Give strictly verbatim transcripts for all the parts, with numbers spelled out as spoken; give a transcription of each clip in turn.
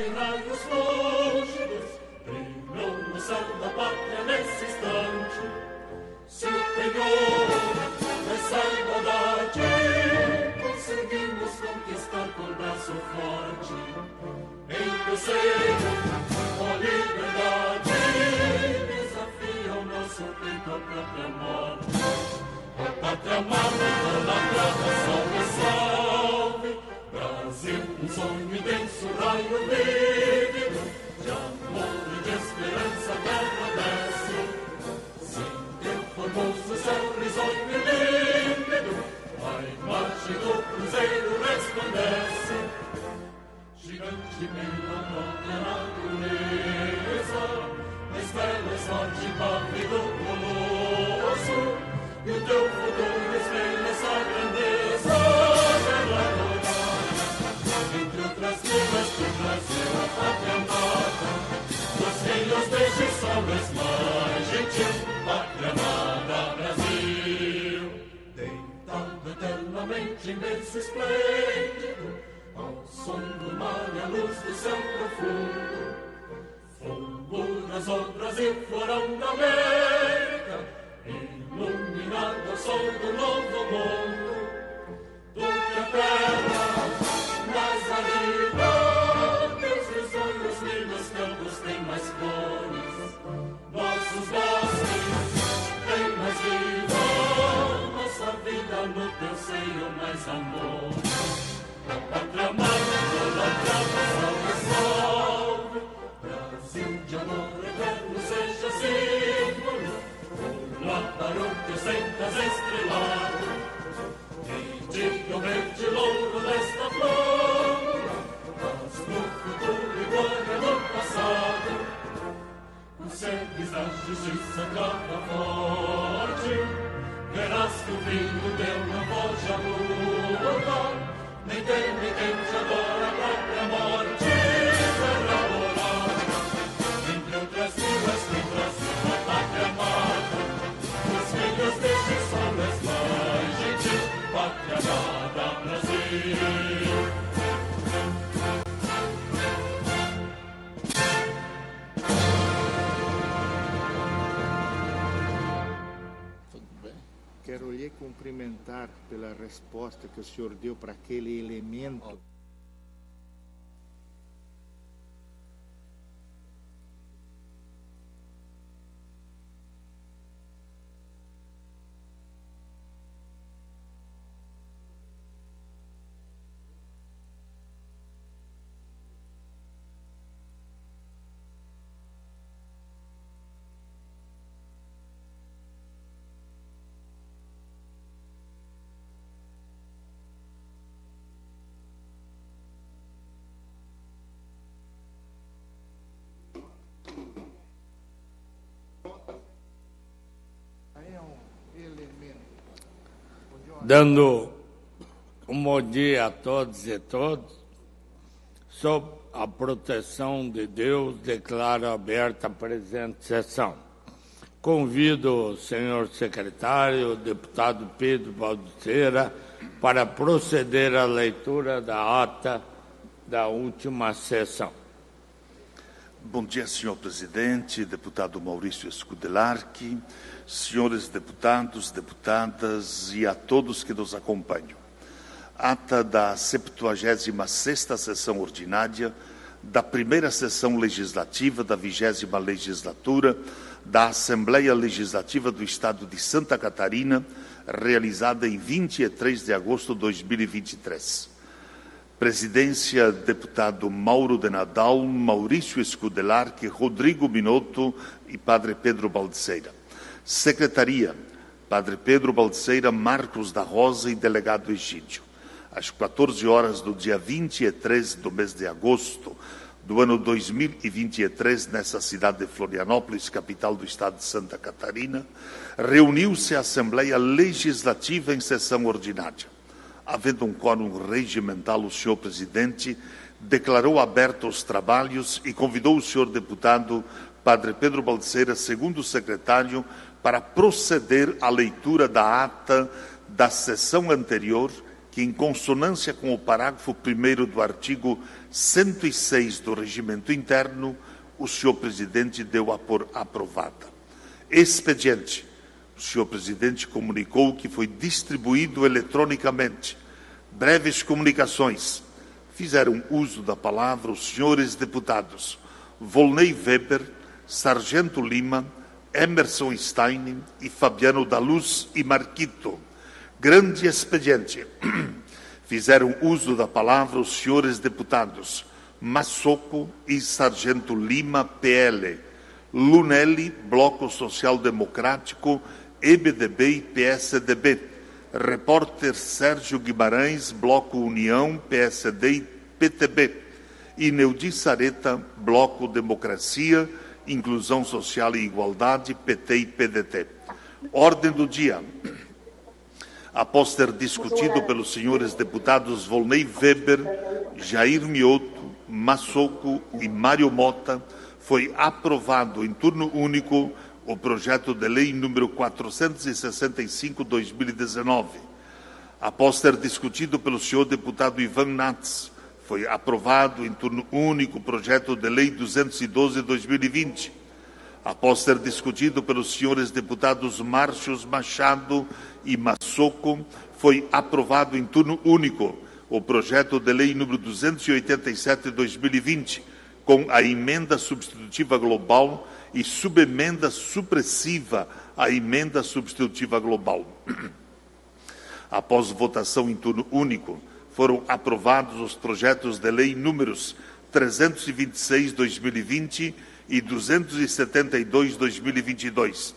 de raios lúcidos brilham no céu da pátria nesse instante. Se o penhor dessa igualdade conseguimos conquistar com braço forte, em teu seio, ó liberdade, desafia o nosso peito a própria morte. A pátria amada, idolatrada, salve, salve, Brasil, um sonho intenso, raio vívido, de amor e de esperança a terra desce. Sim, teu formoso céu risonho e límpido, a imagem do cruzeiro resplandece. Gigante meio a própria natureza, estrelas forte pálido colosso, e o teu futuro espelha essa grandeza. Terra dourada, entre outras línguas do Brasil, a pátria amada, dos filhos deste sol mais gentil, pátria amada Brasil. Deitado eternamente em berço esplêndido, ao som do mar e à luz do céu profundo, fulguras o Brasil, florão da América, iluminado ao sol do novo mundo. Do que a terra mais arida, teus risonhos lindos campos têm mais flores, nossos bosques têm mais vida, nossa vida no teu seio mais amor. A pátria amada, idolatrada, salve, salve, Brasil de amor eterno seja símbolo, por lá para o teu centas estrelado, e diga o verde louro desta flor, mas no futuro e glória no passado, os seres da justiça grava forte, verás que o vinho deu na voz de aluda, nem tem, nem tem, te adora a própria morte. Terra dourada, entre outras línguas do Brasil, a pátria amada, os filhos deste sol mais gentil, pátria amada Brasil. Quero lhe cumprimentar pela resposta que o senhor deu para aquele elemento. Dando um bom dia a todos e todas, sob a proteção de Deus, declaro aberta a presente sessão. Convido o senhor secretário, o deputado Pedro Balduceira, para proceder à leitura da ata da última sessão. Bom dia, senhor presidente, deputado Maurício Scudelarchi, senhores deputados, deputadas e a todos que nos acompanham. Ata da septuagésima sexta sessão ordinária da primeira sessão legislativa da vigésima legislatura da Assembleia Legislativa do Estado de Santa Catarina, realizada em vinte e três de agosto de dois mil e vinte e três. Presidência, deputado Mauro de Nadal, Maurício Scudelarchi, Rodrigo Minotto e Padre Pedro Balduceira. Secretaria, Padre Pedro Balduceira, Marcos da Rosa e Delegado Egídio. Às quatorze horas do dia vinte e três do mês de agosto do ano dois mil e vinte e três, nessa cidade de Florianópolis, capital do estado de Santa Catarina, reuniu-se a Assembleia Legislativa em sessão ordinária. Havendo um quórum regimental, o senhor presidente declarou abertos os trabalhos e convidou o senhor deputado Padre Pedro Balduceira, segundo secretário, para proceder à leitura da ata da sessão anterior que, em consonância com o parágrafo primeiro do artigo cento e seis do Regimento Interno, o senhor Presidente deu a por aprovada. Expediente. O senhor Presidente comunicou que foi distribuído eletronicamente. Breves comunicações. Fizeram uso da palavra os senhores deputados Volney Weber, Sargento Lima, Emerson Stein e Fabiano da Luz e Marquito. Grande expediente. Fizeram uso da palavra os senhores deputados Massoco e Sargento Lima, P L, Lunelli, Bloco Social Democrático, E B D B e P S D B, repórter Sérgio Guimarães, Bloco União, P S D e P T B, e Neudi Sareta, Bloco Democracia, Inclusão Social e Igualdade, P T e P D T. Ordem do dia. Após ter discutido pelos senhores deputados Volney Weber, Jair Mioto, Massoco e Mário Mota, foi aprovado em turno único o projeto de lei número quatrocentos e sessenta e cinco, dois mil e dezenove. Após ter discutido pelo senhor deputado Ivan Nats, foi aprovado em turno único o projeto de lei duzentos e doze, dois mil e vinte. Após ter discutido pelos senhores deputados Márcios Machado e Massoco, foi aprovado em turno único o projeto de lei número duzentos e oitenta e sete, dois mil e vinte, com a emenda substitutiva global e subemenda supressiva à emenda substitutiva global. Após votação em turno único, foram aprovados os projetos de lei números trezentos e vinte e seis, dois mil e vinte e duzentos e setenta e dois, dois mil e vinte e dois.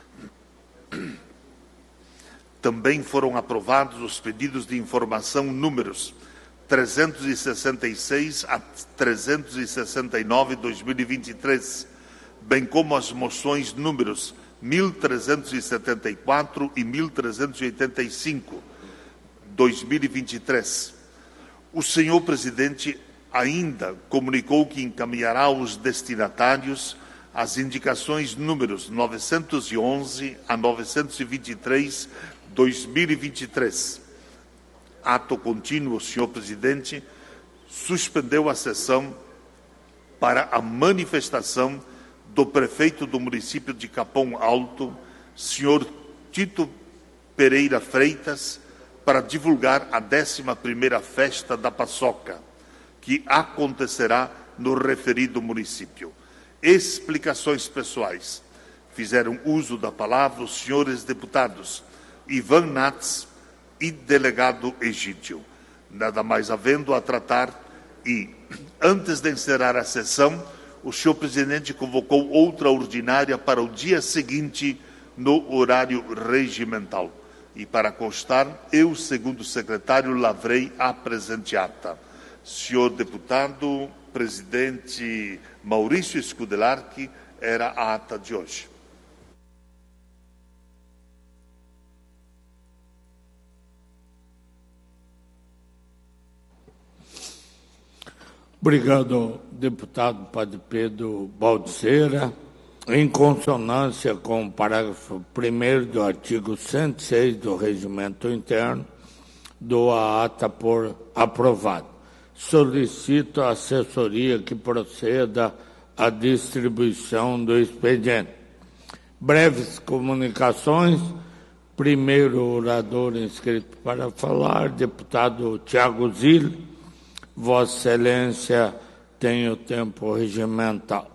Também foram aprovados os pedidos de informação números trezentos e sessenta e seis a trezentos e sessenta e nove, dois mil e vinte e três, bem como as moções números mil trezentos e setenta e quatro e mil trezentos e oitenta e cinco, dois mil e vinte e três. O senhor Presidente ainda comunicou que encaminhará aos destinatários as indicações números novecentos e onze a novecentos e vinte e três, dois mil e vinte e três. Ato contínuo, o senhor Presidente suspendeu a sessão para a manifestação do prefeito do município de Capão Alto, senhor Tito Pereira Freitas, para divulgar a décima primeira festa da paçoca, que acontecerá no referido município. Explicações pessoais. Fizeram uso da palavra os senhores deputados Ivan Nats e delegado Egídio. Nada mais havendo a tratar e, antes de encerrar a sessão, o senhor Presidente convocou outra ordinária para o dia seguinte no horário regimental. E para constar, eu, segundo o secretário, lavrei a presente ata. Senhor deputado, presidente Maurício Scudelarchi, era a ata de hoje. Obrigado, deputado Padre Pedro Baldiceira. Em consonância com o parágrafo primeiro do artigo cento e seis do Regimento Interno, dou a ata por aprovado. Solicito à assessoria que proceda à distribuição do expediente. Breves comunicações. Primeiro orador inscrito para falar, deputado Tiago Zilli. Vossa Excelência tem o tempo regimental.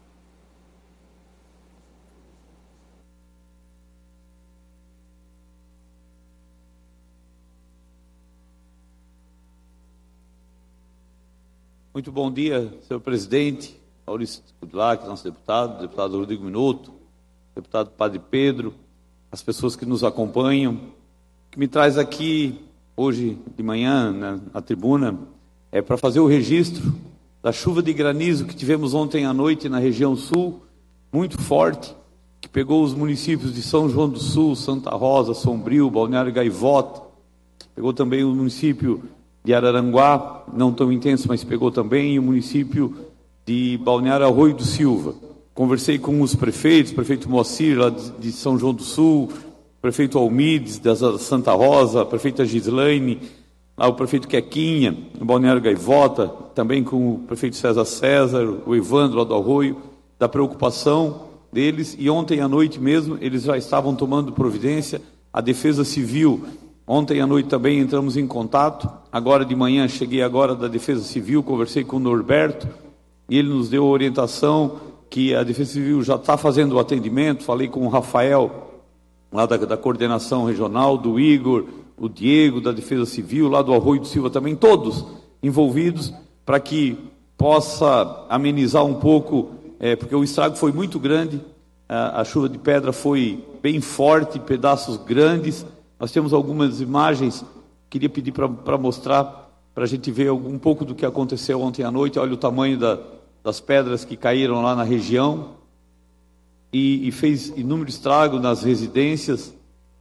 Muito bom dia, senhor presidente, Maurício Scudelarchi, nosso deputado, deputado Rodrigo Minuto, deputado Padre Pedro, as pessoas que nos acompanham. O que me traz aqui hoje de manhã na, na tribuna é para fazer o registro da chuva de granizo que tivemos ontem à noite na região sul, muito forte, que pegou os municípios de São João do Sul, Santa Rosa, Sombrio, Balneário Gaivota, pegou também o município de Araranguá, não tão intenso, mas pegou também, e o município de Balneário Arroio do Silva. Conversei com os prefeitos, prefeito Moacir, lá de São João do Sul, prefeito Almides, da Santa Rosa, a prefeita Gislaine, lá o prefeito Quequinha, o Balneário Gaivota, também com o prefeito César César, o Evandro lá do Arroio, da preocupação deles, e ontem à noite mesmo eles já estavam tomando providência. A Defesa Civil, ontem à noite também entramos em contato, agora de manhã cheguei agora da Defesa Civil, conversei com o Norberto, e ele nos deu a orientação que a Defesa Civil já está fazendo o atendimento. Falei com o Rafael, lá da, da coordenação regional, do Igor, o Diego, da Defesa Civil, lá do Arroio do Silva também, todos envolvidos, para que possa amenizar um pouco, é, porque o estrago foi muito grande, a, a chuva de pedra foi bem forte, pedaços grandes. Nós temos algumas imagens, queria pedir para mostrar, para a gente ver um pouco do que aconteceu ontem à noite. Olha o tamanho da, das pedras que caíram lá na região, e, e fez inúmero estrago nas residências.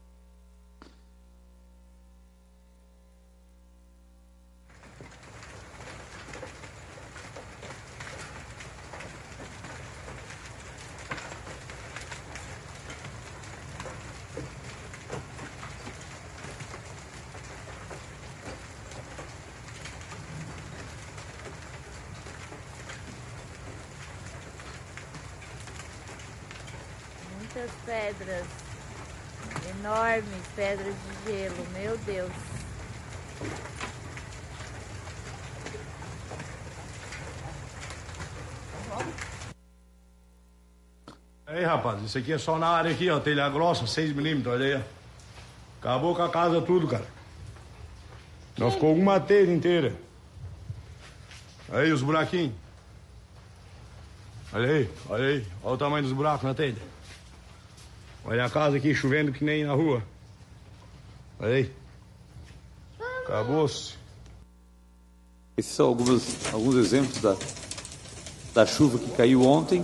Muitas pedras, enormes pedras de gelo, meu Deus. Aí, rapaz, isso aqui é só na área aqui, ó, telha grossa, seis milímetros, olha aí, ó. Acabou com a casa tudo, cara. Não ficou uma telha inteira. Aí os buraquinhos. Olha aí, olha aí, olha o tamanho dos buracos na telha. Olha a casa aqui chovendo que nem na rua. Olha aí. Acabou-se. Esses são alguns, alguns exemplos da, da chuva que caiu ontem.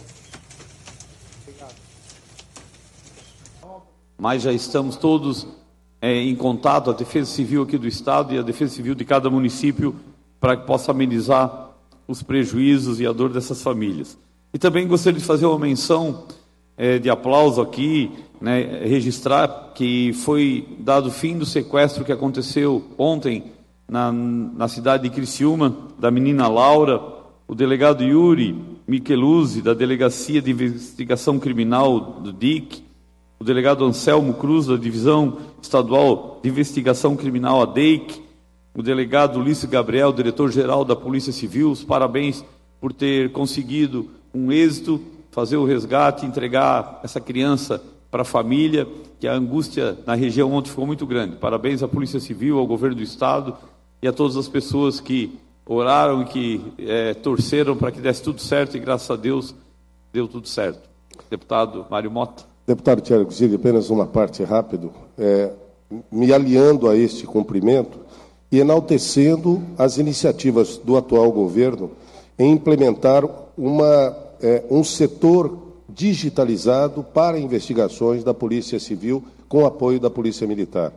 Mas já estamos todos é, em contato, a Defesa Civil aqui do Estado e a Defesa Civil de cada município, para que possa amenizar os prejuízos e a dor dessas famílias. E também gostaria de fazer uma menção é, de aplauso aqui, né, registrar que foi dado fim do sequestro que aconteceu ontem na, na cidade de Criciúma, da menina Laura. O delegado Yuri Micheluzzi, da Delegacia de Investigação Criminal do D I C, o delegado Anselmo Cruz, da Divisão Estadual de Investigação Criminal, a D E I C, o delegado Ulisses Gabriel, diretor-geral da Polícia Civil. Os parabéns por ter conseguido um êxito, fazer o resgate, entregar essa criança para a família, que a angústia na região ontem ficou muito grande. Parabéns à Polícia Civil, ao Governo do Estado e a todas as pessoas que oraram e que é, torceram para que desse tudo certo, e graças a Deus deu tudo certo. Deputado Mário Mota. Deputado Tiago Zilli, apenas uma parte rápido, é, me aliando a este cumprimento e enaltecendo as iniciativas do atual governo em implementar uma, é, um setor digitalizado para investigações da Polícia Civil com apoio da Polícia Militar.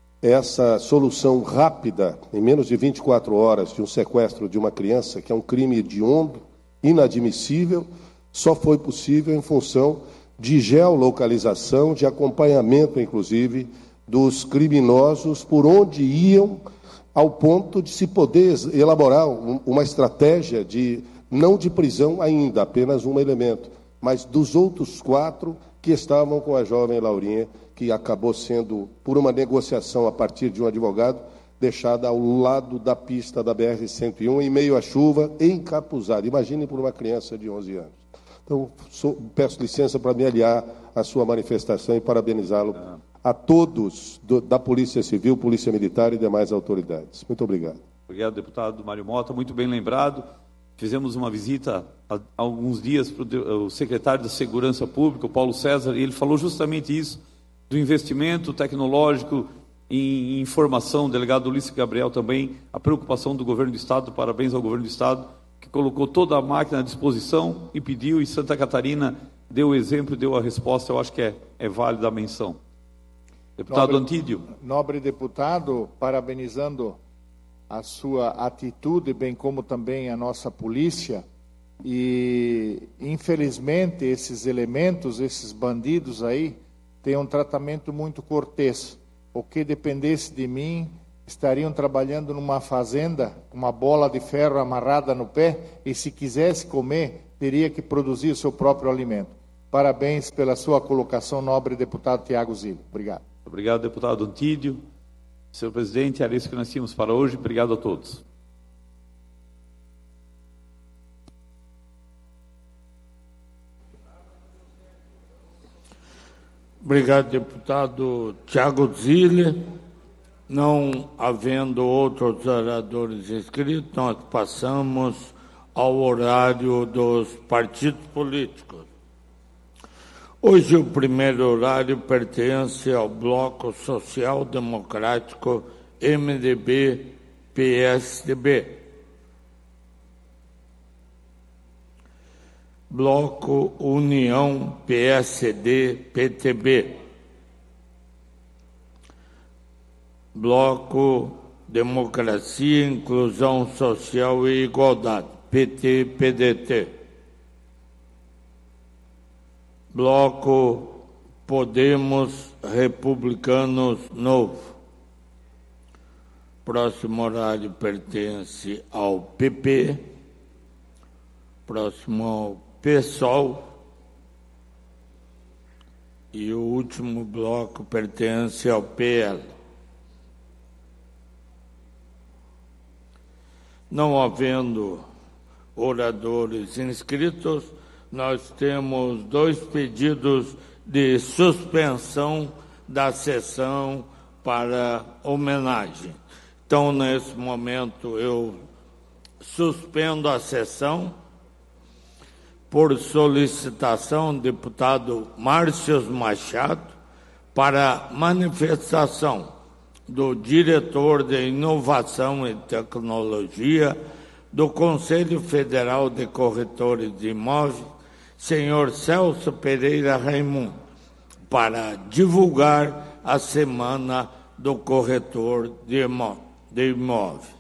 Essa solução rápida, em menos de vinte e quatro horas, de um sequestro de uma criança, que é um crime hediondo, inadmissível, só foi possível em função de geolocalização, de acompanhamento, inclusive, dos criminosos por onde iam, ao ponto de se poder elaborar uma estratégia de, não de prisão ainda, apenas um elemento, mas dos outros quatro que estavam com a jovem Laurinha, que acabou sendo, por uma negociação a partir de um advogado, deixada ao lado da pista da B R cento e um, em meio à chuva, encapuzada. Imagine por uma criança de onze anos. Então, sou, peço licença para me aliar à sua manifestação e parabenizá-lo a todos do, da Polícia Civil, Polícia Militar e demais autoridades. Muito obrigado. Obrigado, deputado Mário Mota, muito bem lembrado. Fizemos uma visita há alguns dias para o secretário da Segurança Pública, o Paulo César, e ele falou justamente isso, do investimento tecnológico em informação. O delegado Ulisses Gabriel também, a preocupação do governo do Estado, parabéns ao governo do Estado, que colocou toda a máquina à disposição e pediu, e Santa Catarina deu o exemplo, deu a resposta. Eu acho que é, é válida a menção. Deputado Nobre, Antídio. Nobre deputado, parabenizando a sua atitude, bem como também a nossa polícia, e infelizmente esses elementos, esses bandidos aí, têm um tratamento muito cortês. O que dependesse de mim, estariam trabalhando numa fazenda, com uma bola de ferro amarrada no pé, e se quisesse comer, teria que produzir o seu próprio alimento. Parabéns pela sua colocação, nobre deputado Tiago Zilli. Obrigado. Obrigado, deputado Antídio. Senhor presidente, era isso que nós tínhamos para hoje. Obrigado a todos. Obrigado, deputado Tiago Zilli. Não havendo outros oradores inscritos, nós passamos ao horário dos partidos políticos. Hoje o primeiro horário pertence ao Bloco Social Democrático M D B P S D B. Bloco União P S D P T B. Bloco Democracia, Inclusão Social e Igualdade, P T P D T. Bloco Podemos Republicanos Novo. Próximo horário pertence ao P P. Próximo ao PSOL. E o último bloco pertence ao P L. Não havendo oradores inscritos, nós temos dois pedidos de suspensão da sessão para homenagem. Então, nesse momento, eu suspendo a sessão por solicitação do deputado Márcio Machado para manifestação do diretor de Inovação e Tecnologia do Conselho Federal de Corretores de Imóveis, senhor Celso Pereira Raimundo, para divulgar a Semana do Corretor de Imóveis.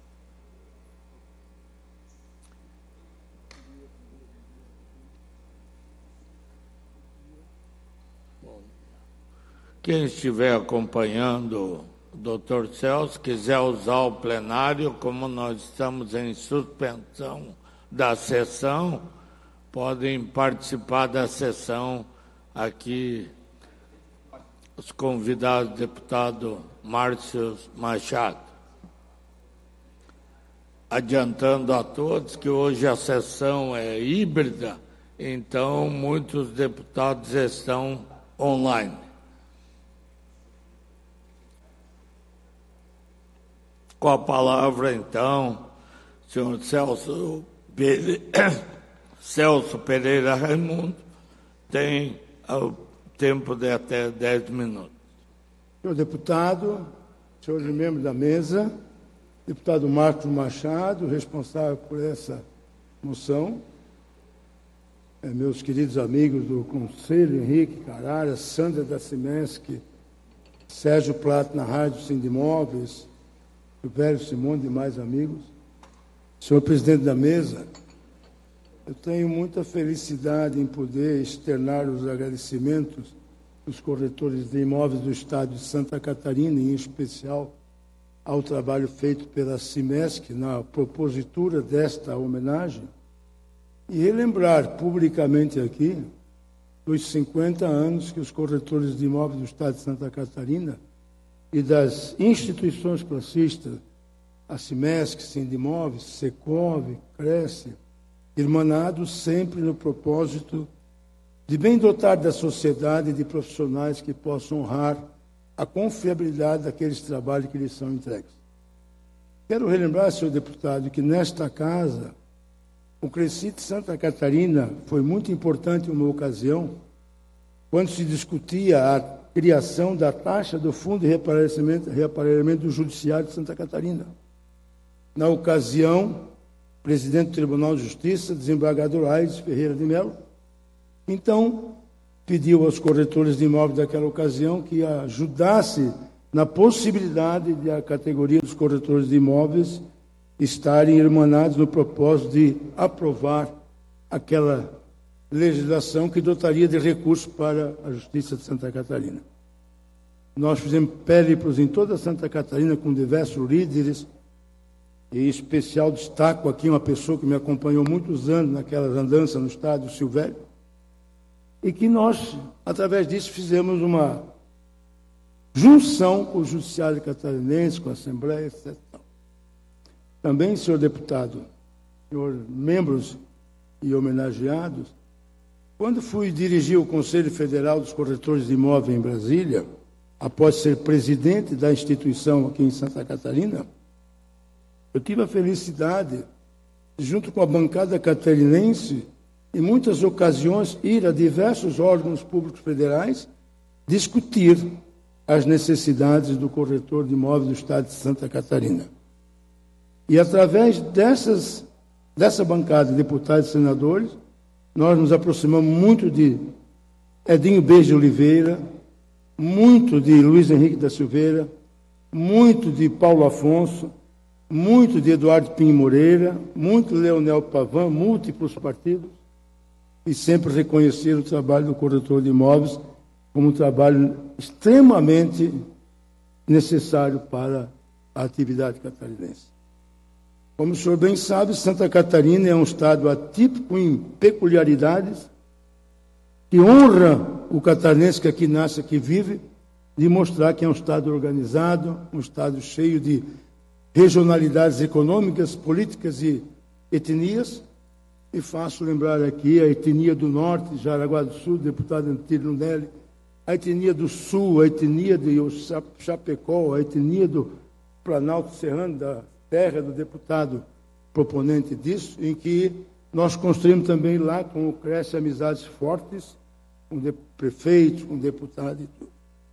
Quem estiver acompanhando o doutor Celso, quiser usar o plenário, como nós estamos em suspensão da sessão, podem participar da sessão aqui os convidados, deputado Márcio Machado. Adiantando a todos que hoje a sessão é híbrida, então muitos deputados estão online. Com a palavra, então, senhor Celso Pereira, Celso Pereira Raimundo, tem o tempo de até dez minutos. Senhor deputado, senhores membros da mesa, deputado Marcos Machado, responsável por essa moção, é, meus queridos amigos do Conselho, Henrique Carara, Sandra da Cimesc, Sérgio Plato na Rádio Sindimóveis, o velho Simone e demais amigos. Senhor presidente da mesa, eu tenho muita felicidade em poder externar os agradecimentos dos corretores de imóveis do estado de Santa Catarina, em especial ao trabalho feito pela Cimesc na propositura desta homenagem, e relembrar publicamente aqui os cinquenta anos que os corretores de imóveis do estado de Santa Catarina e das instituições classistas, a Cimesc, Sindimóveis, Secov, Cresce, irmanados sempre no propósito de bem dotar da sociedade de profissionais que possam honrar a confiabilidade daqueles trabalhos que lhes são entregues. Quero relembrar, senhor deputado, que nesta casa, o Cresci de Santa Catarina foi muito importante em uma ocasião, quando se discutia a criação da taxa do Fundo de Reaparecimento, Reaparecimento do Judiciário de Santa Catarina. Na ocasião, o presidente do Tribunal de Justiça, desembargador Aires Ferreira de Mello, então pediu aos corretores de imóveis daquela ocasião que ajudasse na possibilidade de a categoria dos corretores de imóveis estarem irmanados no propósito de aprovar aquela legislação que dotaria de recursos para a Justiça de Santa Catarina. Nós fizemos périplos em toda Santa Catarina com diversos líderes, e em especial destaco aqui uma pessoa que me acompanhou muitos anos naquelas andanças no estádio Silvério, e que nós, através disso, fizemos uma junção com o Judiciário Catarinense, com a Assembleia, etcétera. Também, senhor deputado, senhor membros e homenageados, quando fui dirigir o Conselho Federal dos Corretores de Imóveis em Brasília, após ser presidente da instituição aqui em Santa Catarina, eu tive a felicidade, junto com a bancada catarinense, em muitas ocasiões, ir a diversos órgãos públicos federais discutir as necessidades do corretor de imóveis do Estado de Santa Catarina. E, através dessas, dessa bancada de deputados e senadores, nós nos aproximamos muito de Edinho B. de Oliveira, muito de Luiz Henrique da Silveira, muito de Paulo Afonso, muito de Eduardo Pinho Moreira, muito de Leonel Pavan, múltiplos partidos, e sempre reconheceram o trabalho do corretor de imóveis como um trabalho extremamente necessário para a atividade catarinense. Como o senhor bem sabe, Santa Catarina é um estado atípico em peculiaridades, que honra o catarinense que aqui nasce, aqui vive, de mostrar que é um estado organizado, um estado cheio de regionalidades econômicas, políticas e etnias. E faço lembrar aqui a etnia do Norte, Jaraguá do Sul, deputado Antílio Nelly, a etnia do Sul, a etnia de Chapecó, a etnia do Planalto Serrano, da terra do deputado proponente disso, em que nós construímos também lá com o Cresce amizades fortes, com prefeitos, com deputados e tudo.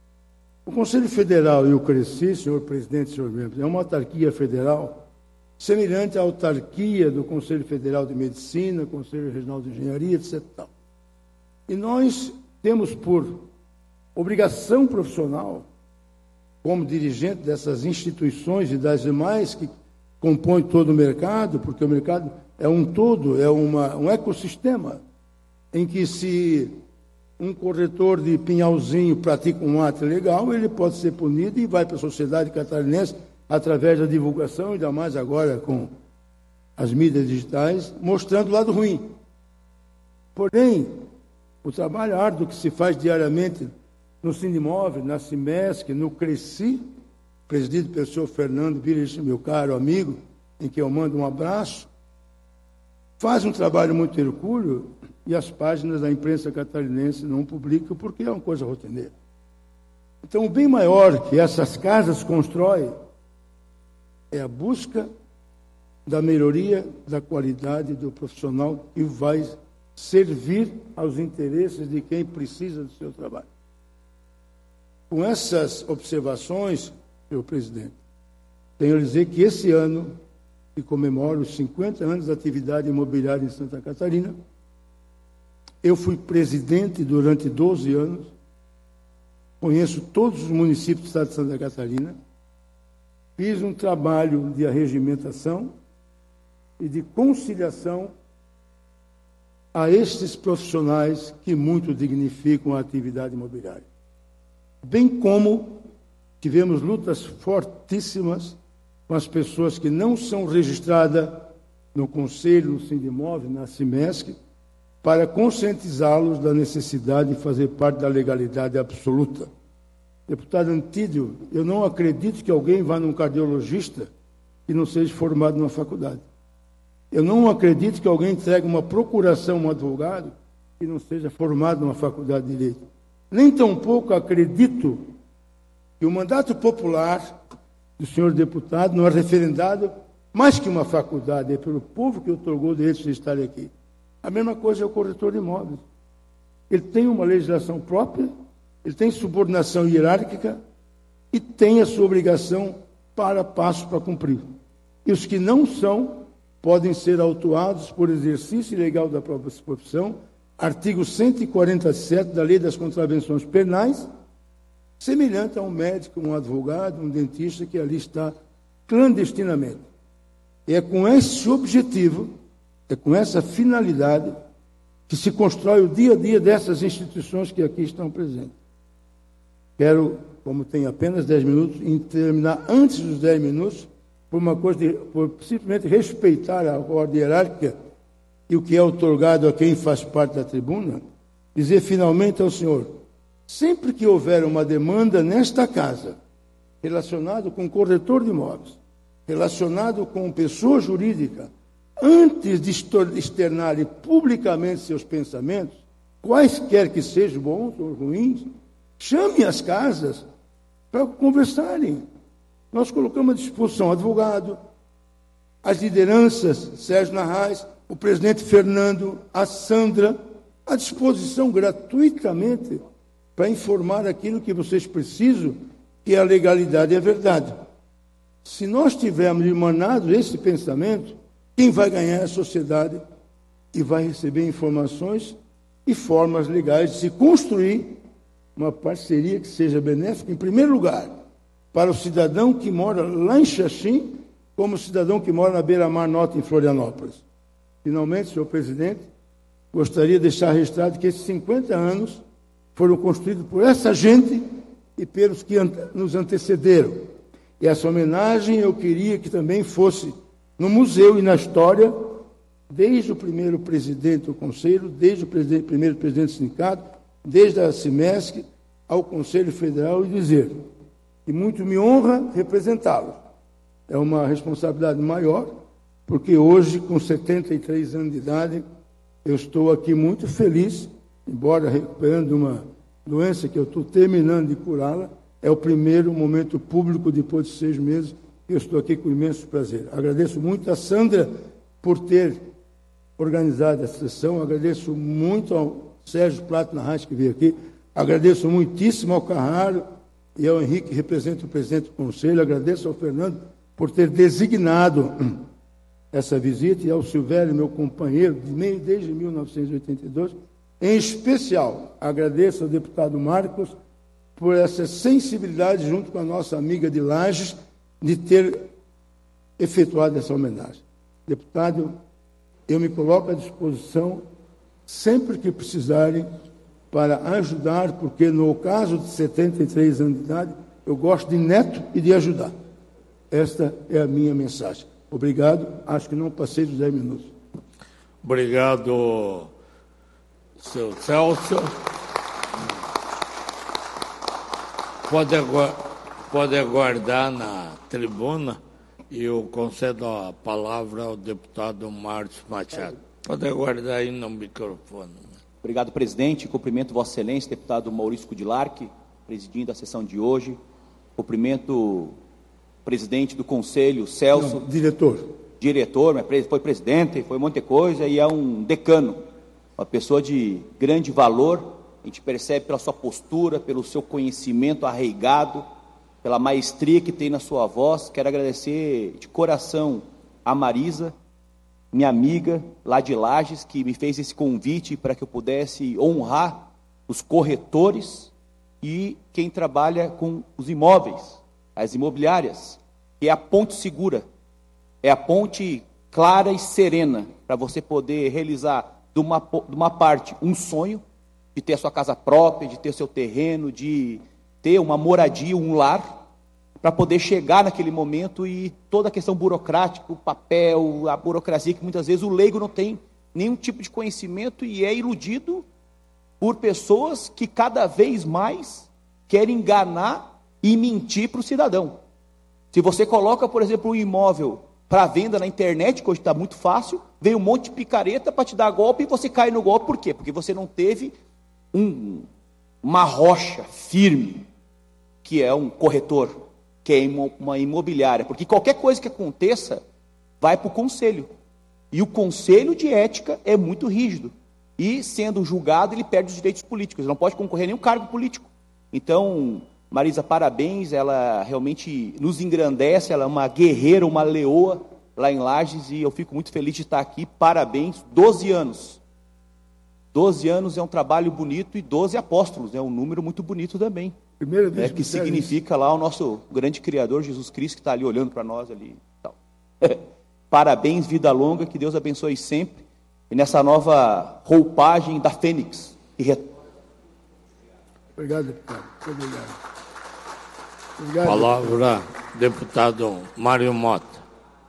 O Conselho Federal e o Cresci, senhor presidente, senhor membro, é uma autarquia federal semelhante à autarquia do Conselho Federal de Medicina, Conselho Regional de Engenharia, etcétera. E nós temos por obrigação profissional, como dirigente dessas instituições e das demais que compõem todo o mercado, porque o mercado é um todo, é uma, um ecossistema, em que se um corretor de Pinhalzinho pratica um ato ilegal, ele pode ser punido e vai para a sociedade catarinense através da divulgação, ainda mais agora com as mídias digitais, mostrando o lado ruim. Porém, o trabalho árduo que se faz diariamente no Sindimóvel, na Cimesc, no Cresci, presidido pelo senhor Fernando Vires, meu caro amigo, em que eu mando um abraço, faz um trabalho muito hercúleo e as páginas da imprensa catarinense não publicam porque é uma coisa rotineira. Então, o bem maior que essas casas constroem é a busca da melhoria da qualidade do profissional que vai servir aos interesses de quem precisa do seu trabalho. Com essas observações, senhor presidente, tenho a dizer que esse ano, que comemora os cinquenta anos da atividade imobiliária em Santa Catarina, eu fui presidente durante doze anos, conheço todos os municípios do estado de Santa Catarina, fiz um trabalho de arregimentação e de conciliação a estes profissionais que muito dignificam a atividade imobiliária. Bem como tivemos lutas fortíssimas com as pessoas que não são registradas no Conselho, no Sindimóvel, na Cimesc, para conscientizá-los da necessidade de fazer parte da legalidade absoluta. Deputado Antídio, eu não acredito que alguém vá num cardiologista que não seja formado numa faculdade. Eu não acredito que alguém entregue uma procuração a um advogado que não seja formado numa faculdade de Direito. Nem tampouco acredito que o mandato popular do senhor deputado não é referendado mais que uma faculdade, é pelo povo que otorgou o direito de estar aqui. A mesma coisa é o corretor de imóveis. Ele tem uma legislação própria, ele tem subordinação hierárquica e tem a sua obrigação para passo para cumprir. E os que não são podem ser autuados por exercício ilegal da própria profissão, artigo cento e quarenta e sete da Lei das Contravenções Penais, semelhante a um médico, um advogado, um dentista que ali está clandestinamente. E é com esse objetivo, é com essa finalidade que se constrói o dia a dia dessas instituições que aqui estão presentes. Quero como tenho apenas dez minutos, em terminar antes dos dez minutos, por uma coisa de, por simplesmente respeitar a ordem hierárquica e o que é outorgado a quem faz parte da tribuna, dizer finalmente ao senhor, sempre que houver uma demanda nesta casa, relacionado com corretor de imóveis, relacionado com pessoa jurídica, antes de externarem publicamente seus pensamentos, quaisquer que sejam bons ou ruins, chame as casas para conversarem. Nós colocamos à disposição advogado, as lideranças, Sérgio Narrais, o presidente Fernando, a Sandra, à disposição gratuitamente para informar aquilo que vocês precisam, que a legalidade é a verdade. Se nós tivermos emanado esse pensamento, quem vai ganhar é a sociedade e vai receber informações e formas legais de se construir uma parceria que seja benéfica, em primeiro lugar, para o cidadão que mora lá em Xaxim, como o cidadão que mora na Beira-Mar Norte, em Florianópolis. Finalmente, senhor presidente, gostaria de deixar registrado que esses cinquenta anos foram construídos por essa gente e pelos que nos antecederam. E essa homenagem eu queria que também fosse no museu e na história, desde o primeiro presidente do Conselho, desde o presidente, primeiro presidente do sindicato, desde a CIMESC ao Conselho Federal, e dizer que muito me honra representá-lo. É uma responsabilidade maior, porque hoje, com setenta e três anos de idade, eu estou aqui muito feliz, embora recuperando uma doença que eu estou terminando de curá-la, é o primeiro momento público depois de seis meses que eu estou aqui com imenso prazer. Agradeço muito a Sandra por ter organizado essa sessão, agradeço muito ao Sérgio Plato Narrais, que veio aqui, agradeço muitíssimo ao Carraro e ao Henrique, que representa o presidente do Conselho, agradeço ao Fernando por ter designado essa visita, e ao Silvério, meu companheiro, desde mil novecentos e oitenta e dois, em especial, agradeço ao deputado Marcos por essa sensibilidade, junto com a nossa amiga de Lages, de ter efetuado essa homenagem. Deputado, eu me coloco à disposição, sempre que precisarem, para ajudar, porque no caso de setenta e três anos de idade, eu gosto de neto e de ajudar. Esta é a minha mensagem. Obrigado, acho que não passei dos dez minutos. Obrigado, seu Celso. Pode, pode aguardar na tribuna e eu concedo a palavra ao deputado Márcio Machado. Pode aguardar aí no microfone. Obrigado, presidente. Cumprimento Vossa Excelência, deputado Maurício Kudilarski, presidindo a sessão de hoje. Cumprimento o presidente do Conselho, Celso. Não, diretor. Diretor, mas foi presidente, foi um monte de coisa, e é um decano, uma pessoa de grande valor. A gente percebe pela sua postura, pelo seu conhecimento arraigado, pela maestria que tem na sua voz. Quero agradecer de coração a Marisa, minha amiga lá de Lages, que me fez esse convite para que eu pudesse honrar os corretores e quem trabalha com os imóveis, as imobiliárias, que é a ponte segura, é a ponte clara e serena para você poder realizar de uma, de uma parte um sonho, de ter a sua casa própria, de ter seu terreno, de ter uma moradia, um lar, para poder chegar naquele momento, e toda a questão burocrática, o papel, a burocracia, que muitas vezes o leigo não tem nenhum tipo de conhecimento e é iludido por pessoas que cada vez mais querem enganar e mentir para o cidadão. Se você coloca, por exemplo, um imóvel para venda na internet, que hoje está muito fácil, vem um monte de picareta para te dar golpe e você cai no golpe. Por quê? Porque você não teve um, uma rocha firme, que é um corretor, que é uma imobiliária, porque qualquer coisa que aconteça vai para o conselho, e o conselho de ética é muito rígido, e sendo julgado ele perde os direitos políticos, ele não pode concorrer a nenhum cargo político. Então, Marisa, parabéns, ela realmente nos engrandece, ela é uma guerreira, uma leoa lá em Lages, e eu fico muito feliz de estar aqui. Parabéns, doze anos, doze anos é um trabalho bonito, e doze apóstolos, é um número muito bonito também. Primeira vez é, que significa lá o nosso grande Criador, Jesus Cristo, que está ali olhando para nós ali. Então, parabéns, vida longa, que Deus abençoe sempre, e nessa nova roupagem da Fênix. E... Obrigado, deputado. Muito obrigado. Obrigado. Palavra, deputado Mário Mota.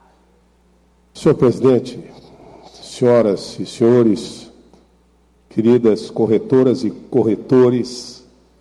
Senhor presidente, senhoras e senhores, queridas corretoras e corretores,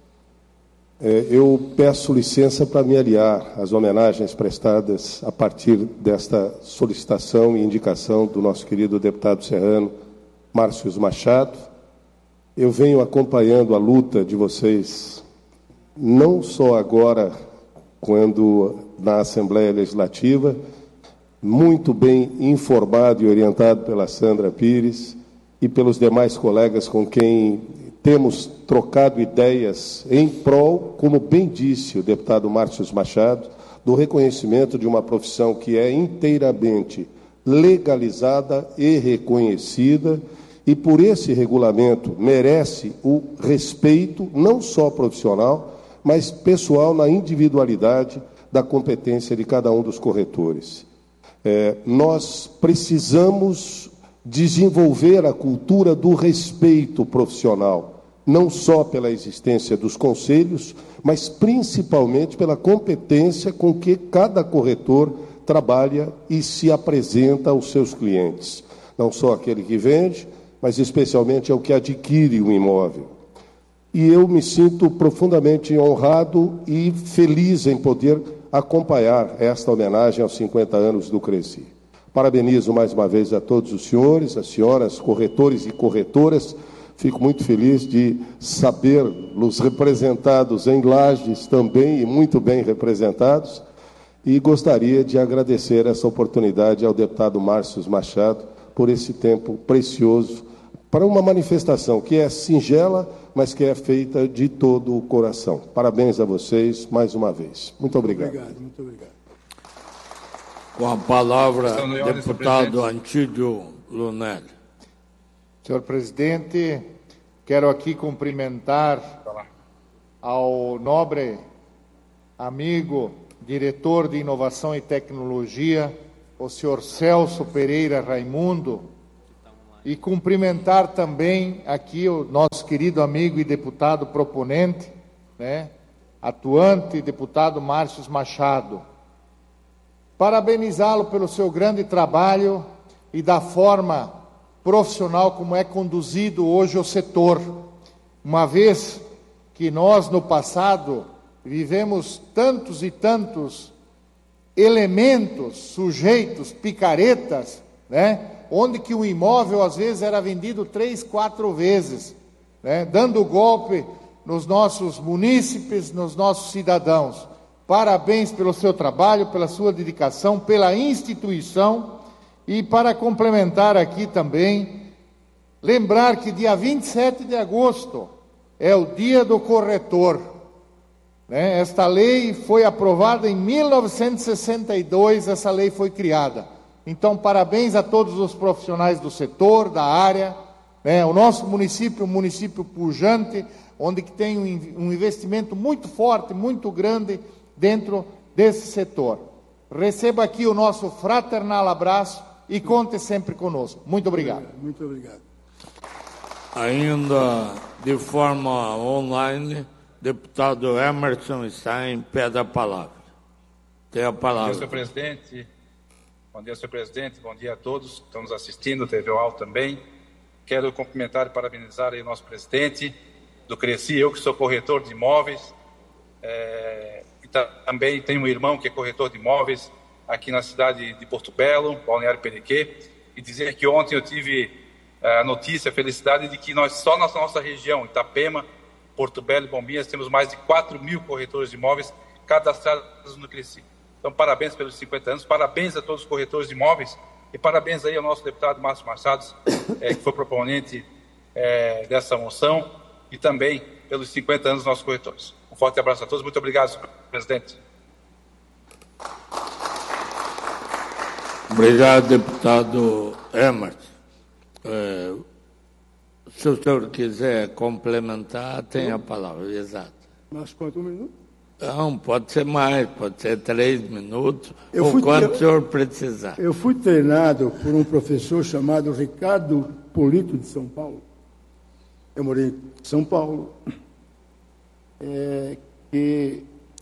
é, eu peço licença para me aliar às homenagens prestadas a partir desta solicitação e indicação do nosso querido deputado serrano, Márcio Machado. Eu venho acompanhando a luta de vocês, não só agora, quando na Assembleia Legislativa, muito bem informado e orientado pela Sandra Pires e pelos demais colegas com quem temos trocado ideias em prol, como bem disse o deputado Márcio Machado, do reconhecimento de uma profissão que é inteiramente legalizada e reconhecida, e por esse regulamento merece o respeito, não só profissional, mas pessoal na individualidade da competência de cada um dos corretores. É, nós precisamos desenvolver a cultura do respeito profissional, não só pela existência dos conselhos, mas principalmente pela competência com que cada corretor trabalha e se apresenta aos seus clientes. Não só aquele que vende, mas especialmente ao que adquire um imóvel. E eu me sinto profundamente honrado e feliz em poder acompanhar esta homenagem aos cinquenta anos do Cresci. Parabenizo mais uma vez a todos os senhores, as senhoras, corretores e corretoras. Fico muito feliz de saber-los representados em Lages também, e muito bem representados. E gostaria de agradecer essa oportunidade ao deputado Márcio Machado por esse tempo precioso para uma manifestação que é singela, mas que é feita de todo o coração. Parabéns a vocês mais uma vez. Muito obrigado. Muito obrigado, muito obrigado. Com a palavra, deputado Antídio Lunelli. Senhor presidente, quero aqui cumprimentar ao nobre amigo, diretor de Inovação e Tecnologia, o senhor Celso Pereira Raimundo, e cumprimentar também aqui o nosso querido amigo e deputado proponente, né, atuante, deputado Márcio Machado. Parabenizá-lo pelo seu grande trabalho e da forma profissional como é conduzido hoje o setor, uma vez que nós no passado vivemos tantos e tantos elementos, sujeitos, picaretas, né? Onde que o imóvel às vezes era vendido três, quatro vezes, né? Dando golpe nos nossos munícipes, nos nossos cidadãos. Parabéns pelo seu trabalho, pela sua dedicação, pela instituição. E para complementar aqui também, lembrar que dia vinte e sete de agosto é o dia do corretor, né? Esta lei foi aprovada em mil novecentos e sessenta e dois, essa lei foi criada. Então, parabéns a todos os profissionais do setor, da área, né? O nosso município é um município pujante, onde que tem um investimento muito forte, muito grande dentro desse setor. Receba aqui o nosso fraternal abraço e conte sempre conosco. Muito obrigado. Muito obrigado. Ainda de forma online, deputado Emerson Stein pede a palavra. Tem a palavra. Bom dia, senhor presidente. Bom dia, senhor presidente. Bom dia a todos que estão nos assistindo, T V O A L também. Quero cumprimentar e parabenizar aí o nosso presidente do Cresci, eu que sou corretor de imóveis. É, e também tenho um irmão que é corretor de imóveis aqui na cidade de Porto Belo, Balneário Perequê, e dizer que ontem eu tive a notícia, a felicidade de que nós só na nossa região, Itapema, Porto Belo e Bombinhas, temos mais de quatro mil corretores de imóveis cadastrados no Cresci. Então, parabéns pelos cinquenta anos, parabéns a todos os corretores de imóveis e parabéns aí ao nosso deputado Márcio Machado, é, que foi proponente é, dessa moção, e também pelos cinquenta anos dos nossos corretores. Um forte abraço a todos, muito obrigado, senhor presidente. Obrigado, deputado Emerson. É, se o senhor quiser complementar, tem a palavra, exato. Mais quanto um minuto? Não, pode ser mais, pode ser três minutos, Eu ou fui quanto tre- o senhor precisar. Eu fui treinado por um professor chamado Ricardo Polito, de São Paulo. Eu morei em São Paulo, é, que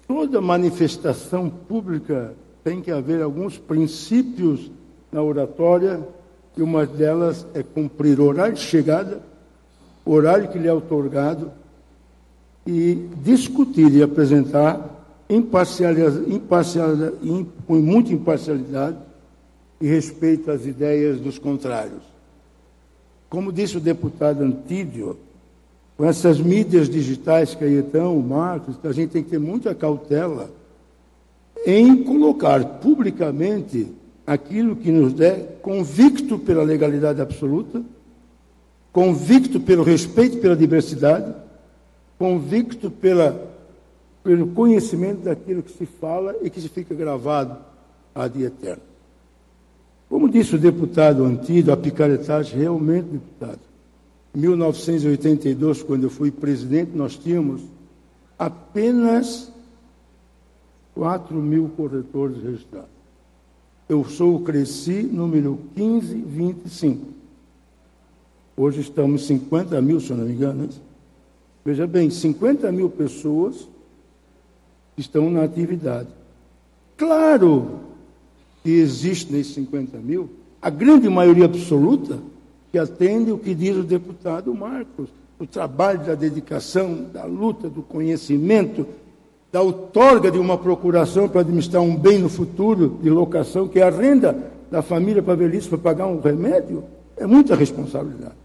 toda manifestação pública tem que haver alguns princípios na oratória, e uma delas é cumprir o horário de chegada, o horário que lhe é outorgado, e discutir e apresentar imparcialidade, imparcialidade, com muita imparcialidade e respeito às ideias dos contrários. Como disse o deputado Antídio, com essas mídias digitais que aí estão, o Marcos, a gente tem que ter muita cautela em colocar publicamente aquilo que nos der convicto pela legalidade absoluta, convicto pelo respeito pela diversidade, convicto pela, pelo conhecimento daquilo que se fala e que se fica gravado a dia eterno. Como disse o deputado Antídio, a picaretagem realmente, deputado, em mil novecentos e oitenta e dois, quando eu fui presidente, nós tínhamos apenas quatro mil corretores registrados. Eu sou o Cresci, número quinze vinte e cinco. Hoje estamos em cinquenta mil, se eu não me engano. Veja bem, cinquenta mil pessoas estão na atividade. Claro que existe nesses cinquenta mil, a grande maioria absoluta que atende o que diz o deputado Marcos, o trabalho da dedicação, da luta, do conhecimento, da outorga de uma procuração para administrar um bem no futuro de locação, que é a renda da família para a velhice, para pagar um remédio, é muita responsabilidade.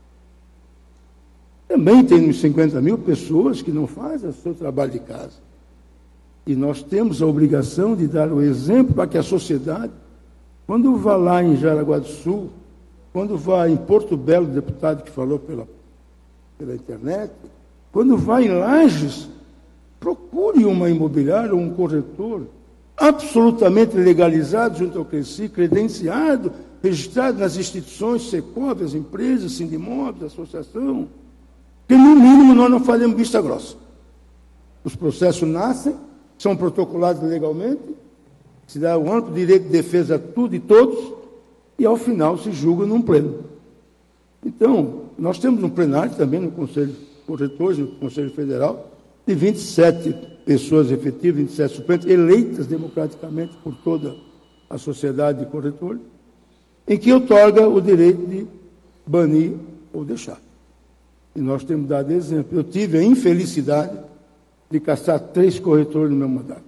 Também tem uns cinquenta mil pessoas que não fazem o seu trabalho de casa. E nós temos a obrigação de dar o exemplo para que a sociedade, quando vá lá em Jaraguá do Sul, quando vá em Porto Belo, o deputado que falou pela, pela internet, quando vá em Lages, procure uma imobiliária ou um corretor absolutamente legalizado junto ao Cresci, credenciado, registrado nas instituições, Secov, as empresas, Sindimóveis, associação, que no mínimo nós não fazemos vista grossa. Os processos nascem, são protocolados legalmente, se dá o amplo direito de defesa a tudo e todos, e ao final se julga num pleno. Então, nós temos um plenário também no Conselho de Corretores, no Conselho Federal, de vinte e sete pessoas efetivas, vinte e sete suplentes, eleitas democraticamente por toda a sociedade de corretores, em que outorga o direito de banir ou deixar. E nós temos dado exemplo. Eu tive a infelicidade de caçar três corretores no meu mandato.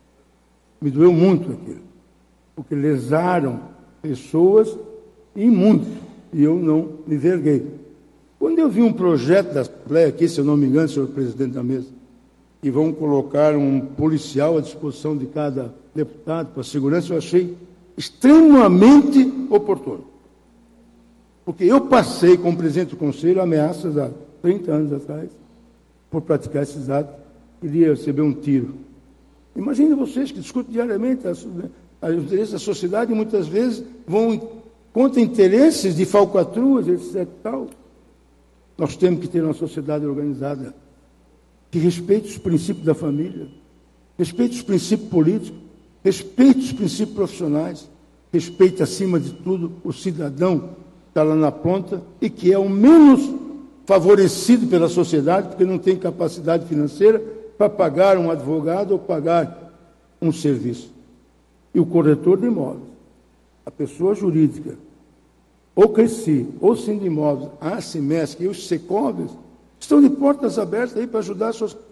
Me doeu muito aquilo, porque lesaram pessoas e muitos, e eu não me verguei. Quando eu vi um projeto da Assembleia aqui, se eu não me engano, senhor presidente da mesa, e vão colocar um policial à disposição de cada deputado para a segurança, eu achei extremamente oportuno. Porque eu passei, como presidente do Conselho, ameaças há trinta anos atrás, por praticar esses atos, iria receber um tiro. Imaginem vocês que discutem diariamente os interesses da sociedade e muitas vezes vão contra interesses de falcatruas, etcétera. Tal. Nós temos que ter uma sociedade organizada que respeite os princípios da família, respeite os princípios políticos, respeite os princípios profissionais, respeite, acima de tudo, o cidadão que está lá na ponta e que é o menos favorecido pela sociedade, porque não tem capacidade financeira para pagar um advogado ou pagar um serviço. E o corretor de imóveis, a pessoa jurídica, ou Cresci, ou Sindimóveis, a Cimesc e os Secovs, estão de portas abertas aí para ajudar as suas...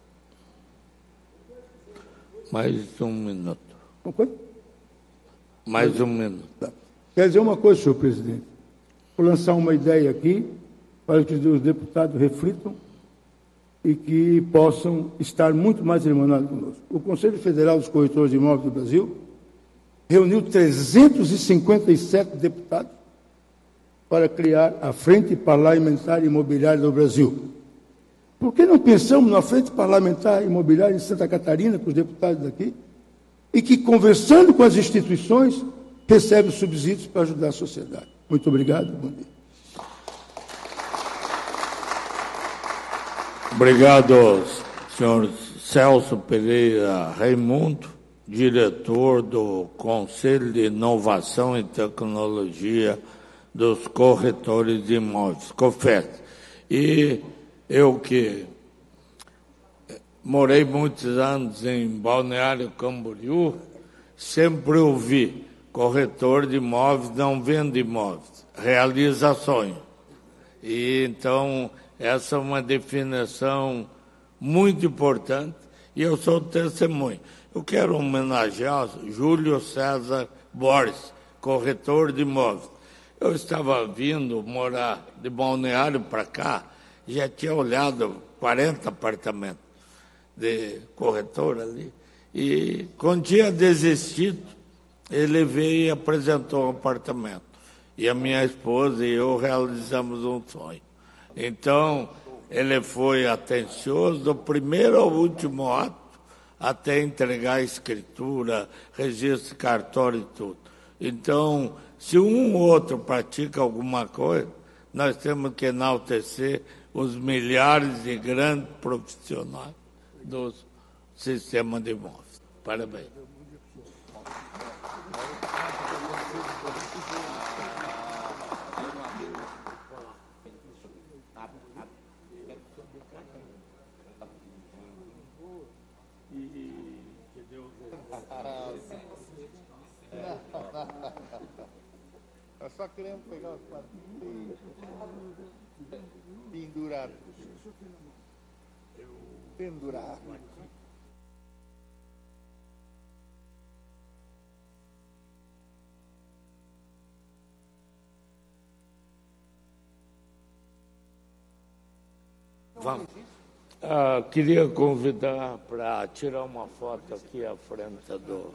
Mais um minuto. Uma coisa? Mais um minuto. Tá. Quer dizer uma coisa, senhor presidente. Vou lançar uma ideia aqui para que os deputados reflitam e que possam estar muito mais irmanados conosco. O Conselho Federal dos Corretores de Imóveis do Brasil reuniu trezentos e cinquenta e sete deputados para criar a Frente Parlamentar Imobiliária do Brasil. Por que não pensamos na Frente Parlamentar Imobiliária em Santa Catarina, com os deputados daqui, e que, conversando com as instituições, recebe os subsídios para ajudar a sociedade? Muito obrigado, bom dia. Obrigado, senhor Celso Pereira Raimundo, diretor do Conselho de Inovação e Tecnologia dos Corretores de Imóveis, COFET. E eu que morei muitos anos em Balneário Camboriú, sempre ouvi, corretor de imóveis não vende imóveis, realiza sonho. E então, essa é uma definição muito importante, e eu sou testemunho. Eu quero homenagear Júlio César Borges, corretor de imóveis. Eu estava vindo morar de Balneário para cá, já tinha olhado quarenta apartamentos de corretor ali, e quando tinha desistido, ele veio e apresentou um apartamento. E a minha esposa e eu realizamos um sonho. Então, ele foi atencioso do primeiro ao último ato, até entregar a escritura, registro, cartório e tudo. Então, se um ou outro pratica alguma coisa, nós temos que enaltecer os milhares de grandes profissionais do sistema de imóveis. Parabéns. Nós só queremos pegar os quadrinhos pendurados. Pendurados. Vamos. Ah, queria convidar para tirar uma foto aqui à frente do...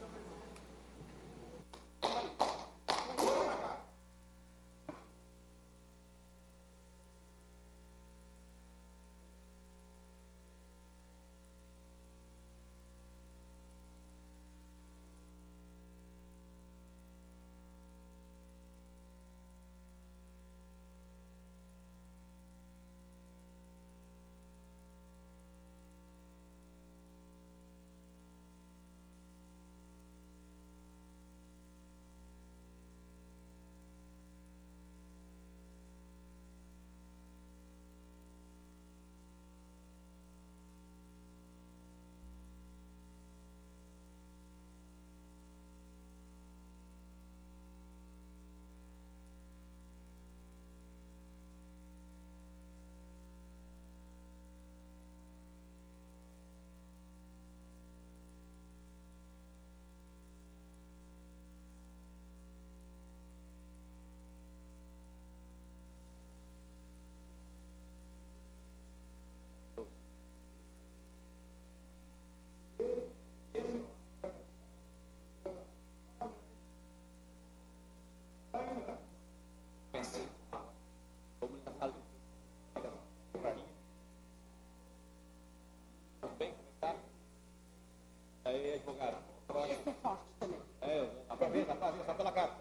Aí, advogado. Esse é forte também. É, dá pra ver, dá pra ver, só pela cara.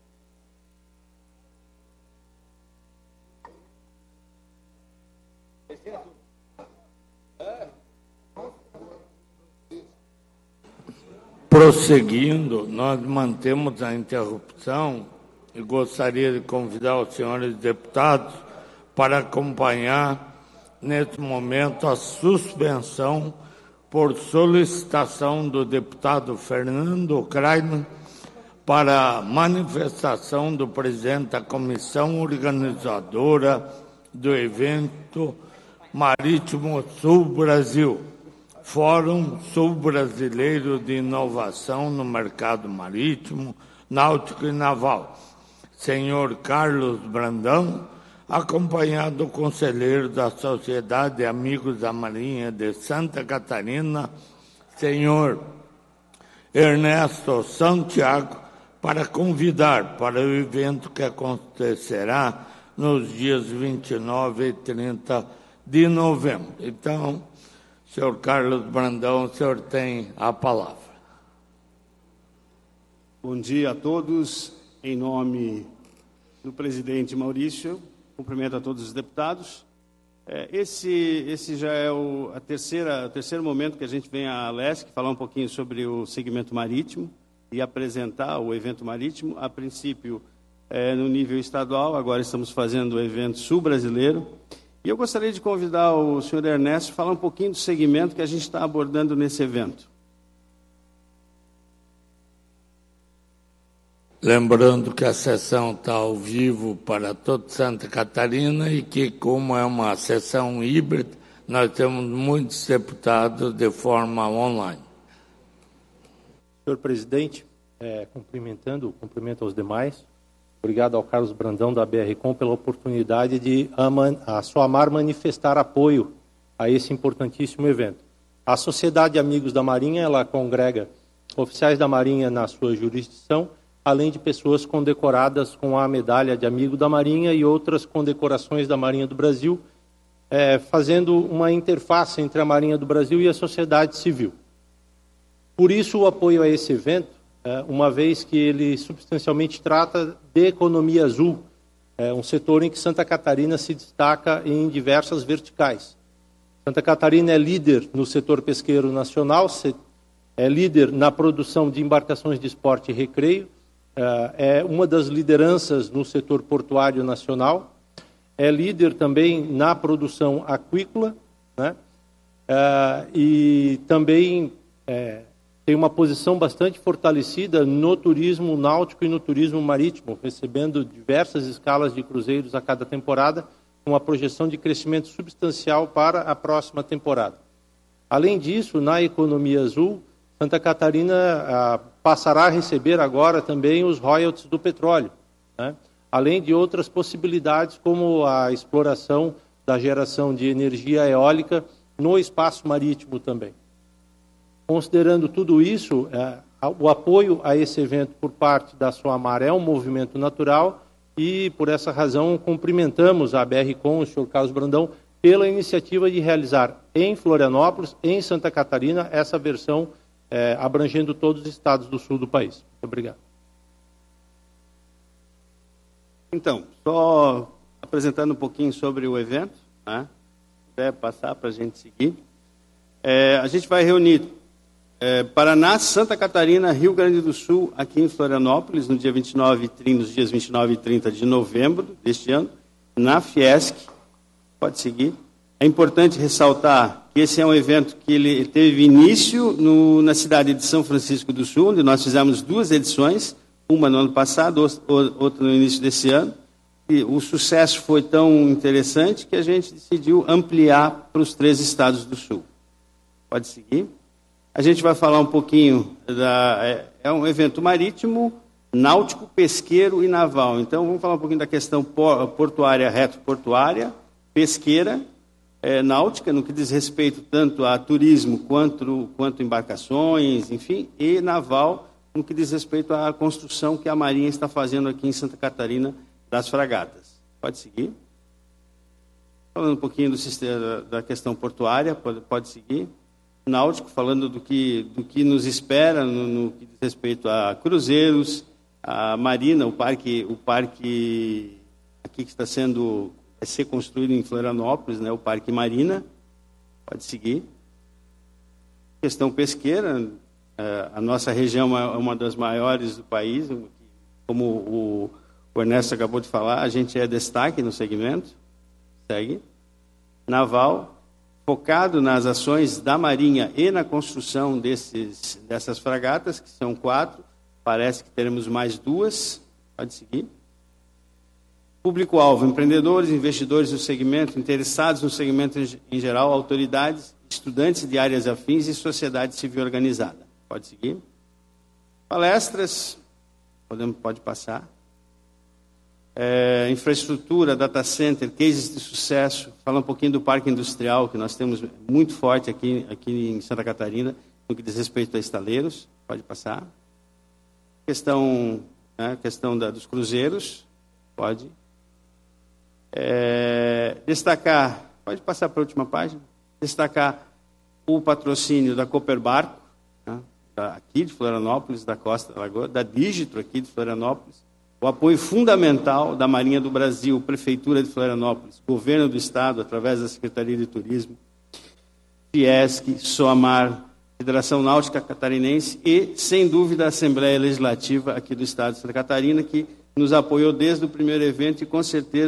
Terceira turma. É. Prosseguindo, nós mantemos a interrupção e gostaria de convidar os senhores deputados para acompanhar, nesse momento, a suspensão por solicitação do deputado Fernando Kramer para manifestação do presidente da comissão organizadora do evento Marítimo Sul Brasil, Fórum Sul Brasileiro de Inovação no Mercado Marítimo, Náutico e Naval, senhor Carlos Brandão, acompanhado do conselheiro da Sociedade de Amigos da Marinha de Santa Catarina, senhor Ernesto Santiago, para convidar para o evento que acontecerá nos dias vinte e nove e trinta de novembro. Então, senhor Carlos Brandão, o senhor tem a palavra. Bom dia a todos. Em nome do presidente Maurício, cumprimento a todos os deputados. Esse, esse já é o, a terceira, o terceiro momento que a gente vem à Lesc falar um pouquinho sobre o segmento marítimo e apresentar o evento marítimo. A princípio, é, no nível estadual, agora estamos fazendo o evento sul brasileiro. E eu gostaria de convidar o senhor Ernesto a falar um pouquinho do segmento que a gente está abordando nesse evento. Lembrando que a sessão está ao vivo para toda Santa Catarina e que, como é uma sessão híbrida, nós temos muitos deputados de forma online. Senhor presidente, é, cumprimentando, cumprimento aos demais. Obrigado ao Carlos Brandão da B R Com pela oportunidade de a, a Soamar manifestar apoio a esse importantíssimo evento. A Sociedade Amigos da Marinha, ela congrega oficiais da Marinha na sua jurisdição, além de pessoas condecoradas com a medalha de Amigo da Marinha e outras condecorações da Marinha do Brasil, é, fazendo uma interface entre a Marinha do Brasil e a sociedade civil. Por isso o apoio a esse evento, uma vez que ele substancialmente trata de economia azul, é um setor em que Santa Catarina se destaca em diversas verticais. Santa Catarina é líder no setor pesqueiro nacional, é líder na produção de embarcações de esporte e recreio, é uma das lideranças no setor portuário nacional, é líder também na produção aquícola, né? E também é, tem uma posição bastante fortalecida no turismo náutico e no turismo marítimo, recebendo diversas escalas de cruzeiros a cada temporada, com uma projeção de crescimento substancial para a próxima temporada. Além disso, na economia azul, Santa Catarina ah, passará a receber agora também os royalties do petróleo, né? Além de outras possibilidades, como a exploração da geração de energia eólica no espaço marítimo também. Considerando tudo isso, é, o apoio a esse evento por parte da Soamar é um movimento natural e, por essa razão, cumprimentamos a B R Com, o senhor Carlos Brandão, pela iniciativa de realizar em Florianópolis, em Santa Catarina, essa versão é, abrangendo todos os estados do sul do país. Muito obrigado. Então, só apresentando um pouquinho sobre o evento, né? Se puder passar para a gente seguir. É, a gente vai reunir É, Paraná, Santa Catarina, Rio Grande do Sul, aqui em Florianópolis, no dia vinte e nove e trinta, nos dias vinte e nove e trinta de novembro deste ano, na Fiesc. Pode seguir. É importante ressaltar que esse é um evento que ele teve início no, na cidade de São Francisco do Sul, onde nós fizemos duas edições, uma no ano passado, outra no início desse ano. E o sucesso foi tão interessante que a gente decidiu ampliar para os três estados do Sul. Pode seguir. A gente vai falar um pouquinho, da, é, é um evento marítimo, náutico, pesqueiro e naval. Então, vamos falar um pouquinho da questão portuária, reto-portuária, pesqueira, é, náutica, no que diz respeito tanto a turismo quanto, quanto embarcações, enfim, e naval, no que diz respeito à construção que a Marinha está fazendo aqui em Santa Catarina das fragatas. Pode seguir. Falando um pouquinho do sistema, da questão portuária, pode, pode seguir. Náutico, falando do que, do que nos espera no, no que diz respeito a cruzeiros, a marina, o parque, o parque aqui que está sendo, vai ser construído em Florianópolis, né, o Parque Marina, pode seguir. Questão pesqueira, a nossa região é uma das maiores do país, como o, o Ernesto acabou de falar, a gente é destaque no segmento, segue. Naval, focado nas ações da Marinha e na construção desses, dessas fragatas, que são quatro, parece que teremos mais duas, pode seguir. Público-alvo, empreendedores, investidores do segmento, interessados no segmento em geral, autoridades, estudantes de áreas afins e sociedade civil organizada. Pode seguir. Palestras, podemos, pode passar. É, infraestrutura, data center, cases de sucesso, fala um pouquinho do parque industrial, que nós temos muito forte aqui, aqui em Santa Catarina, no que diz respeito a estaleiros, pode passar. Questão, né, questão da, dos cruzeiros, pode. É, destacar, pode passar para a última página, destacar o patrocínio da Cooper Barco, né, aqui de Florianópolis, da Costa da Lagoa, da Dígitro aqui de Florianópolis, o apoio fundamental da Marinha do Brasil, Prefeitura de Florianópolis, Governo do Estado, através da Secretaria de Turismo, Fiesc, Soamar, Federação Náutica Catarinense e, sem dúvida, a Assembleia Legislativa aqui do Estado de Santa Catarina, que nos apoiou desde o primeiro evento e, com certeza,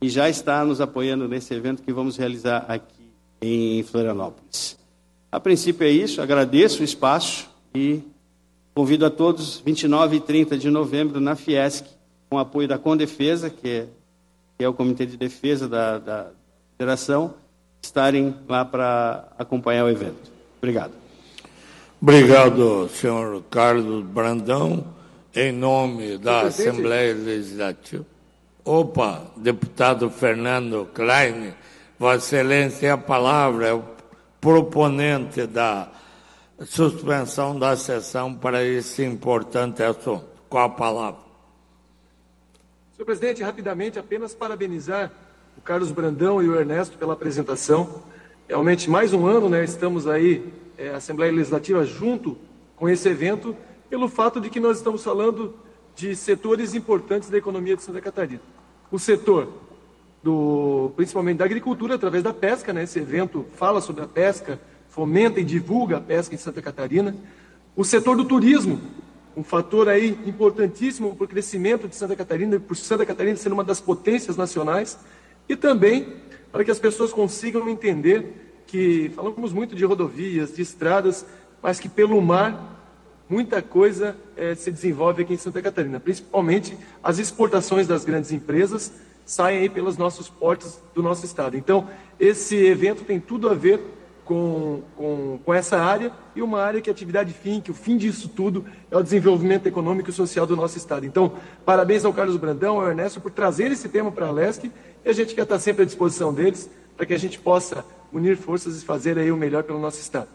e já está nos apoiando nesse evento que vamos realizar aqui em Florianópolis. A princípio é isso, agradeço o espaço e convido a todos, vinte e nove e trinta de novembro, na Fiesc, com apoio da Condefesa, que é, que é o Comitê de Defesa da, da Federação, estarem lá para acompanhar o evento. Obrigado. Obrigado, senhor Carlos Brandão. Em nome da Assembleia Legislativa. Opa, deputado Fernando Klein, Vossa Excelência, a palavra é o proponente da suspensão da sessão para esse importante assunto. Com a palavra. Senhor presidente, rapidamente, apenas parabenizar o Carlos Brandão e o Ernesto pela apresentação. Realmente, mais um ano, né, estamos aí, é, Assembleia Legislativa, junto com esse evento, pelo fato de que nós estamos falando de setores importantes da economia de Santa Catarina. O setor, do, principalmente da agricultura, através da pesca, né? Esse evento fala sobre a pesca, fomenta e divulga a pesca em Santa Catarina. O setor do turismo, um fator aí importantíssimo para o crescimento de Santa Catarina, por Santa Catarina ser uma das potências nacionais, e também para que as pessoas consigam entender que falamos muito de rodovias, de estradas, mas que pelo mar muita coisa eh, se desenvolve aqui em Santa Catarina, principalmente as exportações das grandes empresas saem aí pelos nossos portos do nosso estado. Então, esse evento tem tudo a ver com, com, com essa área, e uma área que é atividade fim, que o fim disso tudo é o desenvolvimento econômico e social do nosso estado. Então, parabéns ao Carlos Brandão, ao Ernesto, por trazer esse tema para a Lesc, e a gente quer estar sempre à disposição deles, para que a gente possa unir forças e fazer aí o melhor pelo nosso estado.